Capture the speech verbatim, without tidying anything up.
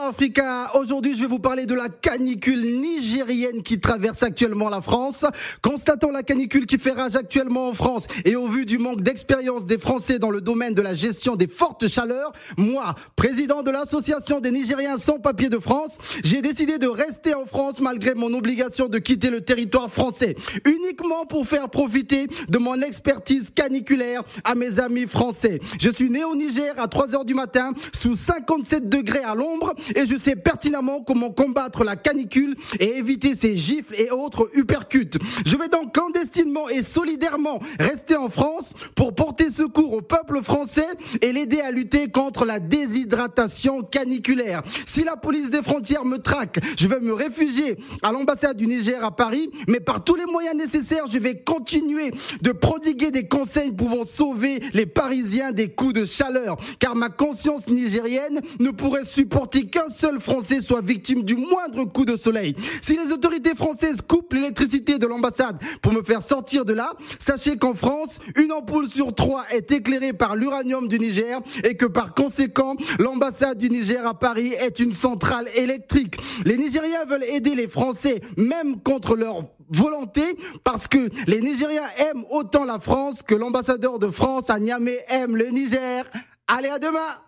Africa. Aujourd'hui, je vais vous parler de la canicule nigérienne qui traverse actuellement la France. Constatant la canicule qui fait rage actuellement en France et au vu du manque d'expérience des Français dans le domaine de la gestion des fortes chaleurs, moi, président de l'association des Nigériens sans papier de France, j'ai décidé de rester en France malgré mon obligation de quitter le territoire français, uniquement pour faire profiter de mon expertise caniculaire à mes amis français. Je suis né au Niger à trois heures du matin, sous cinquante-sept degrés à l'ombre, et je sais pertinemment comment combattre la canicule et éviter ces gifles et autres uppercuts. Je vais donc clandestinement et solidairement rester en France pour porter secours au peuple français et l'aider à lutter contre la déshydratation caniculaire. Si la police des frontières me traque, je vais me réfugier à l'ambassade du Niger à Paris, mais par tous les moyens nécessaires, je vais continuer de prodiguer des conseils pouvant sauver les Parisiens des coups de chaleur, car ma conscience nigérienne ne pourrait supporter qu'un seul Français soit victime du moindre coup de soleil. Si les autorités françaises coupent l'électricité de l'ambassade pour me faire sortir de là, sachez qu'en France, une ampoule sur trois est éclairée par l'uranium du Niger et que par conséquent, l'ambassade du Niger à Paris est une centrale électrique. Les Nigériens veulent aider les Français, même contre leur volonté, parce que les Nigériens aiment autant la France que l'ambassadeur de France à Niamey aime le Niger. Allez, à demain!